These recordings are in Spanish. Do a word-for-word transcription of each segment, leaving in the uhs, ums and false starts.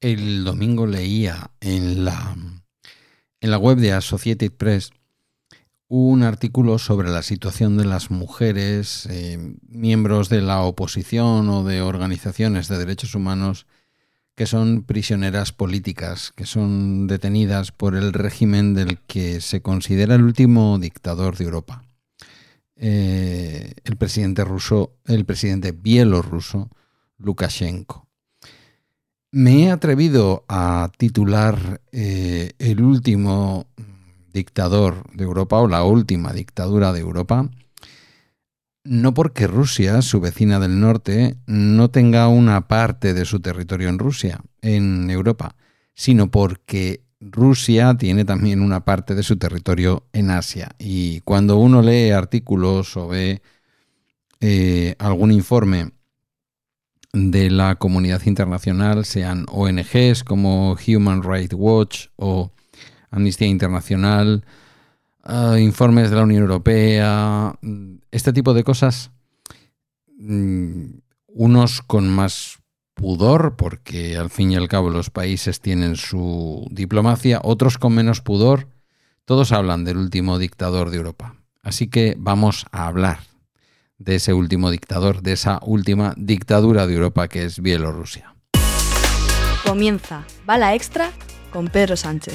El domingo leía en la, en la web de Associated Press un artículo sobre la situación de las mujeres, eh, miembros de la oposición o de organizaciones de derechos humanos que son prisioneras políticas, que son detenidas por el régimen del que se considera el último dictador de Europa. Eh, el presidente ruso, el presidente bielorruso, Lukashenko. Me he atrevido a titular eh, el último dictador de Europa o la última dictadura de Europa, no porque Rusia, su vecina del norte, no tenga una parte de su territorio en Rusia, en Europa, sino porque Rusia tiene también una parte de su territorio en Asia. Y cuando uno lee artículos o ve eh, algún informe de la comunidad internacional, sean O N Ges como Human Rights Watch o Amnistía Internacional, uh, informes de la Unión Europea, este tipo de cosas, um, unos con más pudor, porque al fin y al cabo los países tienen su diplomacia, otros con menos pudor, todos hablan del último dictador de Europa. Así que vamos a hablar de ese último dictador, de esa última dictadura de Europa que es Bielorrusia. Comienza Bala Extra con Pedro Sánchez.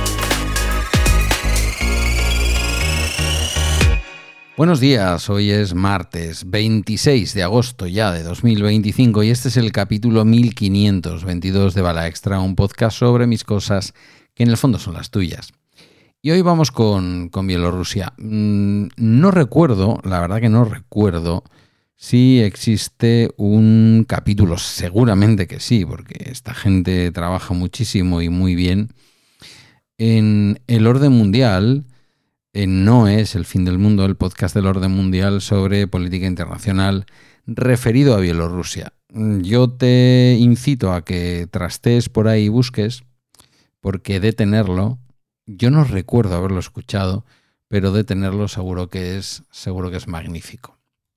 Buenos días, hoy es martes veintiséis de agosto ya de dos mil veinticinco y este es el capítulo mil quinientos veintidós de Bala Extra, un podcast sobre mis cosas que en el fondo son las tuyas. Y hoy vamos con, con Bielorrusia. Mm, no recuerdo, la verdad que no recuerdo si existe un capítulo, seguramente que sí, porque esta gente trabaja muchísimo y muy bien. En el orden mundial, eh, no es el fin del mundo, el podcast del orden mundial sobre política internacional referido a Bielorrusia. Yo te incito a que trastees por ahí y busques, porque de tenerlo, yo no recuerdo haberlo escuchado, pero de tenerlo seguro que es, seguro que es magnífico.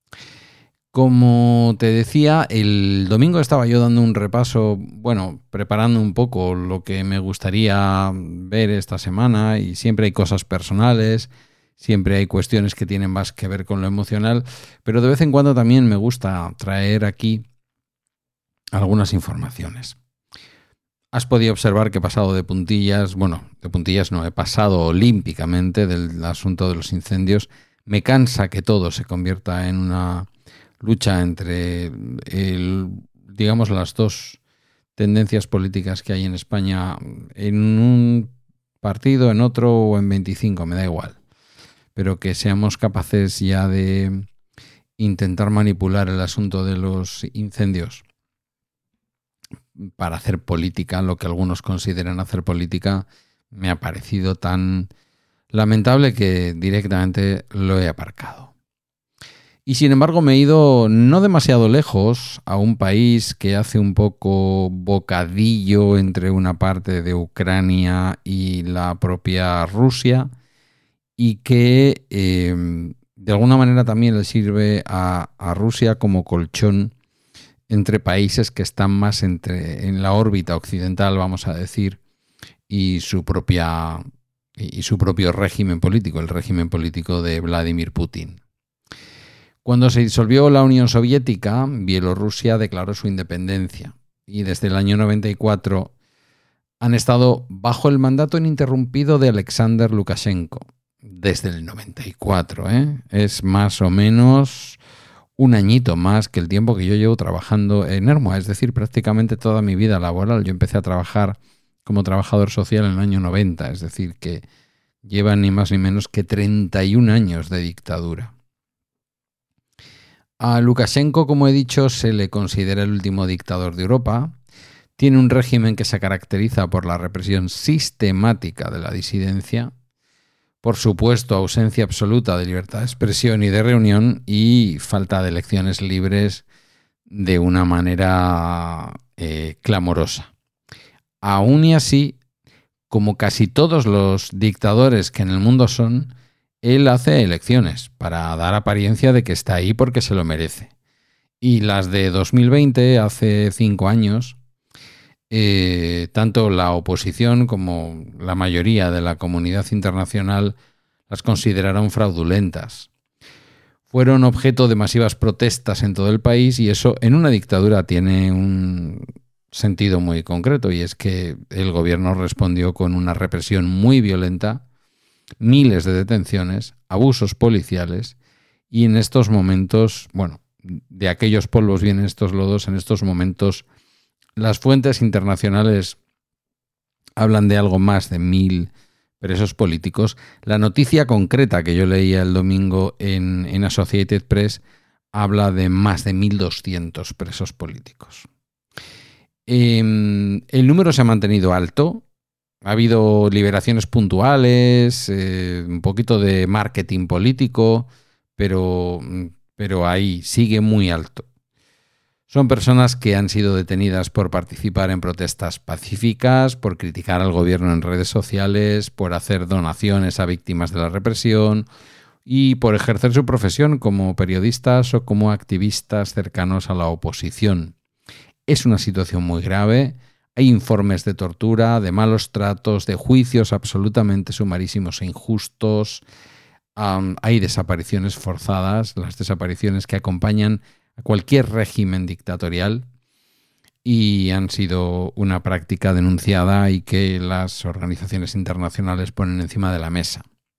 Como te decía, el domingo estaba yo dando un repaso, bueno, preparando un poco lo que me gustaría ver esta semana, y siempre hay cosas personales, siempre hay cuestiones que tienen más que ver con lo emocional, pero de vez en cuando también me gusta traer aquí algunas informaciones. Has podido observar que he pasado de puntillas, bueno, de puntillas no, he pasado olímpicamente del asunto de los incendios. Me cansa que todo se convierta en una lucha entre, el, digamos, las dos tendencias políticas que hay en España, en un partido, en otro o en veinticinco, me da igual. Pero que seamos capaces ya de intentar manipular el asunto de los incendios para hacer política, lo que algunos consideran hacer política, me ha parecido tan lamentable que directamente lo he aparcado. Y sin embargo me he ido no demasiado lejos a un país que hace un poco bocadillo entre una parte de Ucrania y la propia Rusia y que eh, de alguna manera también le sirve a, a Rusia como colchón entre países que están más entre, en la órbita occidental, vamos a decir, y su propia y su propio régimen político, el régimen político de Vladimir Putin. Cuando se disolvió la Unión Soviética, Bielorrusia declaró su independencia y desde el año noventa y cuatro han estado bajo el mandato ininterrumpido de Alexander Lukashenko. Desde el noventa y cuatro, ¿eh? Es más o menos un añito más que el tiempo que yo llevo trabajando en Ermua, es decir, prácticamente toda mi vida laboral. Yo empecé a trabajar como trabajador social en el año noventa, es decir, que llevan ni más ni menos que treinta y un años de dictadura. A Lukashenko, como he dicho, se le considera el último dictador de Europa. Tiene un régimen que se caracteriza por la represión sistemática de la disidencia, por supuesto, ausencia absoluta de libertad de expresión y de reunión y falta de elecciones libres de una manera eh, clamorosa. Aún y así, como casi todos los dictadores que en el mundo son, él hace elecciones para dar apariencia de que está ahí porque se lo merece. Y las de dos mil veinte, hace cinco años, eh, tanto la oposición como la mayoría de la comunidad internacional las consideraron fraudulentas. Fueron objeto de masivas protestas en todo el país y eso en una dictadura tiene un sentido muy concreto, y es que el gobierno respondió con una represión muy violenta, miles de detenciones, abusos policiales, y en estos momentos, bueno, de aquellos polvos vienen estos lodos. En estos momentos las fuentes internacionales hablan de algo más de mil presos políticos. La noticia concreta que yo leía el domingo en, en Associated Press habla de más de mil doscientos presos políticos. Eh, el número se ha mantenido alto. Ha habido liberaciones puntuales, eh, un poquito de marketing político, pero, pero ahí sigue muy alto. Son personas que han sido detenidas por participar en protestas pacíficas, por criticar al gobierno en redes sociales, por hacer donaciones a víctimas de la represión y por ejercer su profesión como periodistas o como activistas cercanos a la oposición. Es una situación muy grave. Hay informes de tortura, de malos tratos, de juicios absolutamente sumarísimos e injustos. Um, hay desapariciones forzadas, las desapariciones que acompañan a cualquier régimen dictatorial, y han sido una práctica denunciada y que las organizaciones internacionales ponen encima de la mesa.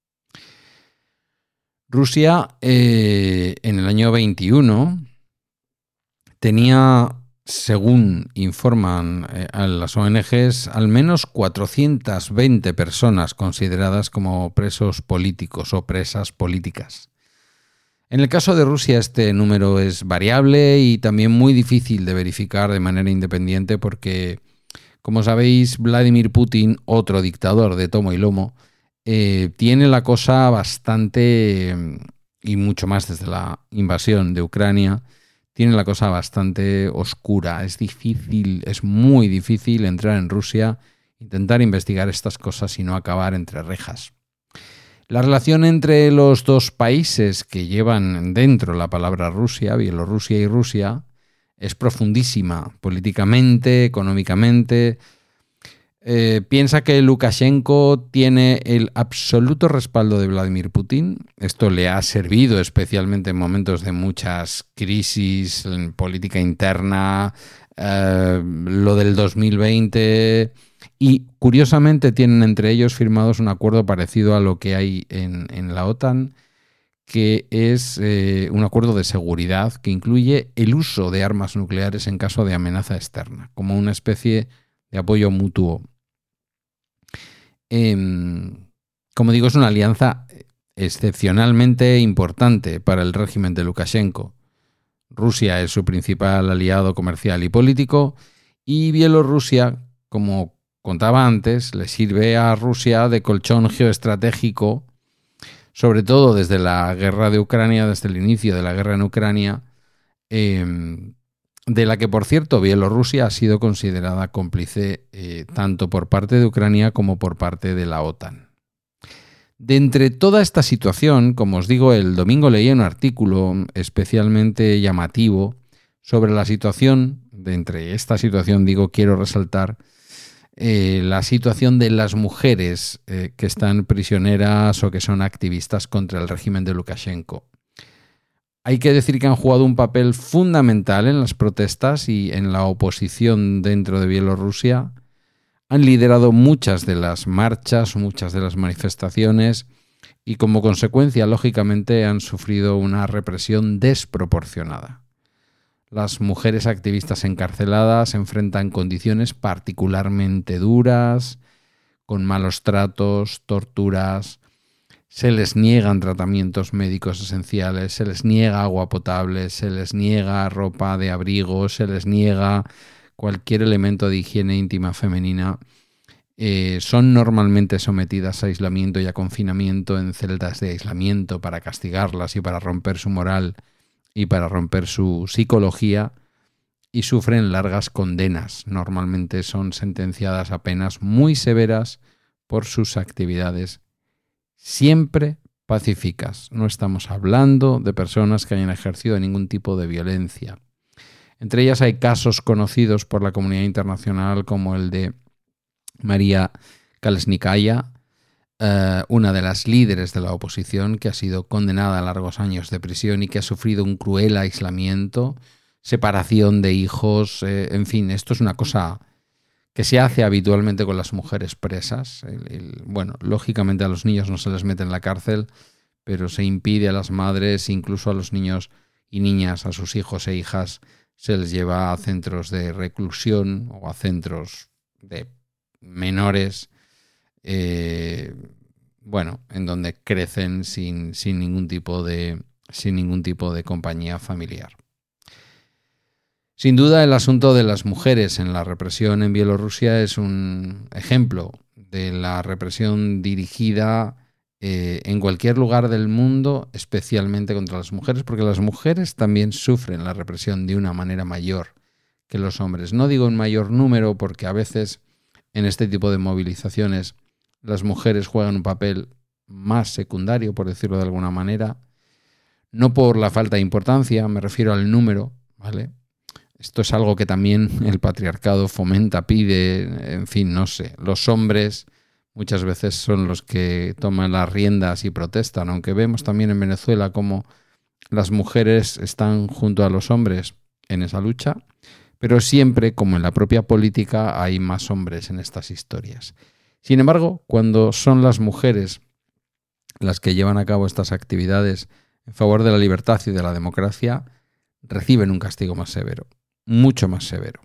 Rusia, eh, en el año veintiuno, tenía, según informan eh, a las O N Ges, al menos cuatrocientas veinte personas consideradas como presos políticos o presas políticas. En el caso de Rusia este número es variable y también muy difícil de verificar de manera independiente porque, como sabéis, Vladimir Putin, otro dictador de tomo y lomo, eh, tiene la cosa bastante, y mucho más desde la invasión de Ucrania, tiene la cosa bastante oscura. Es difícil, es muy difícil entrar en Rusia, intentar investigar estas cosas y no acabar entre rejas. La relación entre los dos países que llevan dentro la palabra Rusia, Bielorrusia y Rusia, es profundísima políticamente, económicamente. Eh, piensa que Lukashenko tiene el absoluto respaldo de Vladimir Putin. Esto le ha servido especialmente en momentos de muchas crisis en política interna, eh, lo del dos mil veinte... Y curiosamente tienen entre ellos firmados un acuerdo parecido a lo que hay en, en la OTAN, que es eh, un acuerdo de seguridad que incluye el uso de armas nucleares en caso de amenaza externa, como una especie de apoyo mutuo. Eh, como digo, es una alianza excepcionalmente importante para el régimen de Lukashenko. Rusia es su principal aliado comercial y político, y Bielorrusia, como contaba antes, le sirve a Rusia de colchón geoestratégico, sobre todo desde la guerra de Ucrania, desde el inicio de la guerra en Ucrania, eh, de la que, por cierto, Bielorrusia ha sido considerada cómplice eh, tanto por parte de Ucrania como por parte de la OTAN. De entre toda esta situación, como os digo, el domingo leí un artículo especialmente llamativo sobre la situación, de entre esta situación, digo, quiero resaltar Eh, la situación de las mujeres eh, que están prisioneras o que son activistas contra el régimen de Lukashenko. Hay que decir que han jugado un papel fundamental en las protestas y en la oposición dentro de Bielorrusia. Han liderado muchas de las marchas, muchas de las manifestaciones, y como consecuencia, lógicamente, han sufrido una represión desproporcionada. Las mujeres activistas encarceladas se enfrentan condiciones particularmente duras, con malos tratos, torturas, se les niegan tratamientos médicos esenciales, se les niega agua potable, se les niega ropa de abrigo, se les niega cualquier elemento de higiene íntima femenina. Eh, son normalmente sometidas a aislamiento y a confinamiento en celdas de aislamiento para castigarlas y para romper su moral y para romper su psicología, y sufren largas condenas. Normalmente son sentenciadas a penas muy severas por sus actividades, siempre pacíficas. No estamos hablando de personas que hayan ejercido ningún tipo de violencia. Entre ellas hay casos conocidos por la comunidad internacional como el de María Kalesnikaya, eh, una de las líderes de la oposición que ha sido condenada a largos años de prisión y que ha sufrido un cruel aislamiento, separación de hijos, eh, en fin, esto es una cosa que se hace habitualmente con las mujeres presas. El, el, bueno, lógicamente a los niños no se les mete en la cárcel, pero se impide a las madres, incluso a los niños y niñas, a sus hijos e hijas, se les lleva a centros de reclusión o a centros de menores, eh, bueno, en donde crecen sin, sin ningún tipo de, sin ningún tipo de compañía familiar. Sin duda, el asunto de las mujeres en la represión en Bielorrusia es un ejemplo de la represión dirigida eh, en cualquier lugar del mundo, especialmente contra las mujeres, porque las mujeres también sufren la represión de una manera mayor que los hombres. No digo en mayor número, porque a veces en este tipo de movilizaciones las mujeres juegan un papel más secundario, por decirlo de alguna manera, no por la falta de importancia, me refiero al número, ¿vale? Esto es algo que también el patriarcado fomenta, pide, en fin, no sé. Los hombres muchas veces son los que toman las riendas y protestan, aunque vemos también en Venezuela cómo las mujeres están junto a los hombres en esa lucha, pero siempre, como en la propia política, hay más hombres en estas historias. Sin embargo, cuando son las mujeres las que llevan a cabo estas actividades en favor de la libertad y de la democracia, reciben un castigo más severo. Mucho más severo.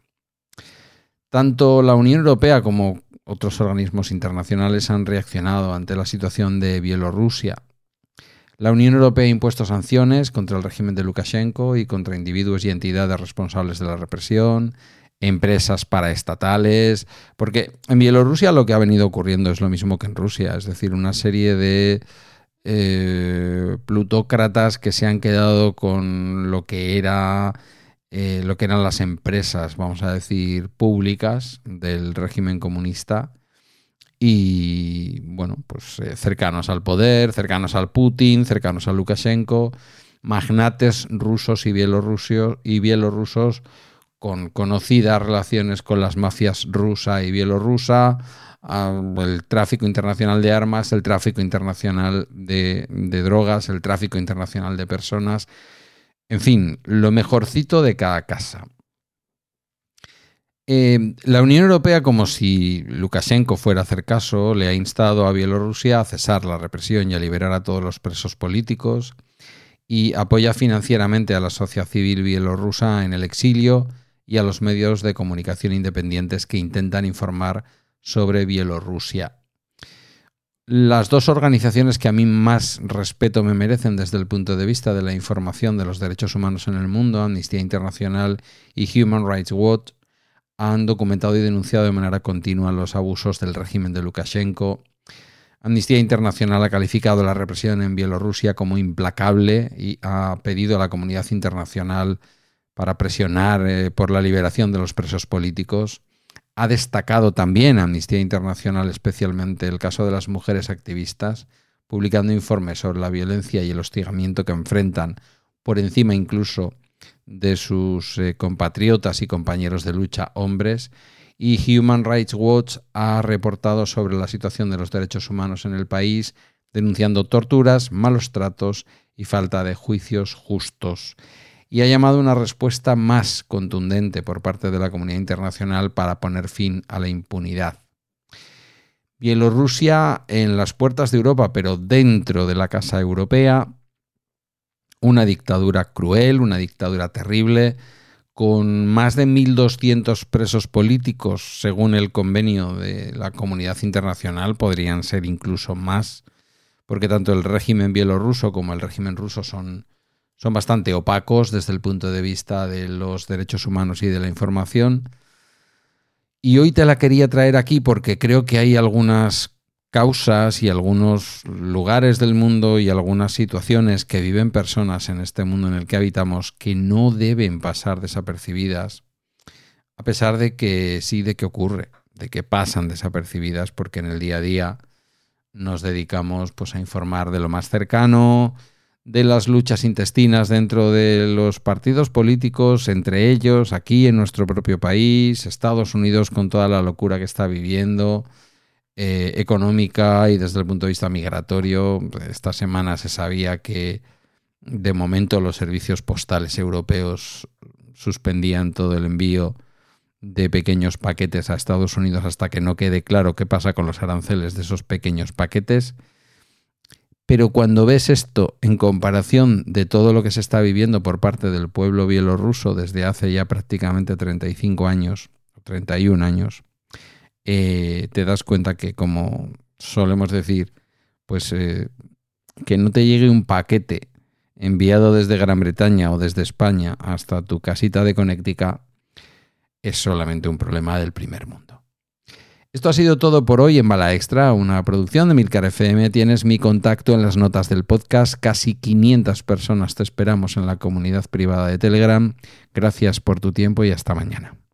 Tanto la Unión Europea como otros organismos internacionales han reaccionado ante la situación de Bielorrusia. La Unión Europea ha impuesto sanciones contra el régimen de Lukashenko y contra individuos y entidades responsables de la represión, empresas paraestatales, porque en Bielorrusia lo que ha venido ocurriendo es lo mismo que en Rusia, es decir, una serie de eh, plutócratas que se han quedado con lo que era Eh, lo que eran las empresas, vamos a decir, públicas del régimen comunista y, bueno, pues eh, cercanos al poder, cercanos al Putin, cercanos a Lukashenko, magnates rusos y bielorrusios, y bielorrusos con conocidas relaciones con las mafias rusa y bielorrusa, el tráfico internacional de armas, el tráfico internacional de, de drogas, el tráfico internacional de personas. En fin, lo mejorcito de cada casa. Eh, la Unión Europea, como si Lukashenko fuera a hacer caso, le ha instado a Bielorrusia a cesar la represión y a liberar a todos los presos políticos y apoya financieramente a la sociedad civil bielorrusa en el exilio y a los medios de comunicación independientes que intentan informar sobre Bielorrusia. Las dos organizaciones que a mí más respeto me merecen desde el punto de vista de la información de los derechos humanos en el mundo, Amnistía Internacional y Human Rights Watch, han documentado y denunciado de manera continua los abusos del régimen de Lukashenko. Amnistía Internacional ha calificado la represión en Bielorrusia como implacable y ha pedido a la comunidad internacional para presionar eh, por la liberación de los presos políticos. Ha destacado también Amnistía Internacional especialmente el caso de las mujeres activistas, publicando informes sobre la violencia y el hostigamiento que enfrentan, por encima incluso de sus eh, compatriotas y compañeros de lucha hombres. Y Human Rights Watch ha reportado sobre la situación de los derechos humanos en el país, denunciando torturas, malos tratos y falta de juicios justos. Y ha llamado a una respuesta más contundente por parte de la comunidad internacional para poner fin a la impunidad. Bielorrusia en las puertas de Europa, pero dentro de la Casa Europea, una dictadura cruel, una dictadura terrible, con más de mil doscientos presos políticos, según el convenio de la comunidad internacional, podrían ser incluso más, porque tanto el régimen bielorruso como el régimen ruso son Son bastante opacos desde el punto de vista de los derechos humanos y de la información. Y hoy te la quería traer aquí porque creo que hay algunas causas y algunos lugares del mundo y algunas situaciones que viven personas en este mundo en el que habitamos que no deben pasar desapercibidas, a pesar de que sí, de que ocurre, de que pasan desapercibidas, porque en el día a día nos dedicamos pues, a informar de lo más cercano, de las luchas intestinas dentro de los partidos políticos, entre ellos, aquí en nuestro propio país, Estados Unidos con toda la locura que está viviendo, eh, económica y desde el punto de vista migratorio. Esta semana se sabía que de momento los servicios postales europeos suspendían todo el envío de pequeños paquetes a Estados Unidos hasta que no quede claro qué pasa con los aranceles de esos pequeños paquetes. Pero cuando ves esto en comparación de todo lo que se está viviendo por parte del pueblo bielorruso desde hace ya prácticamente treinta y cinco años, treinta y un años, eh, te das cuenta que, como solemos decir, pues eh, que no te llegue un paquete enviado desde Gran Bretaña o desde España hasta tu casita de Connecticut es solamente un problema del primer mundo. Esto ha sido todo por hoy en Bala Extra, una producción de Milcar F M. Tienes mi contacto en las notas del podcast. Casi quinientas personas te esperamos en la comunidad privada de Telegram. Gracias por tu tiempo y hasta mañana.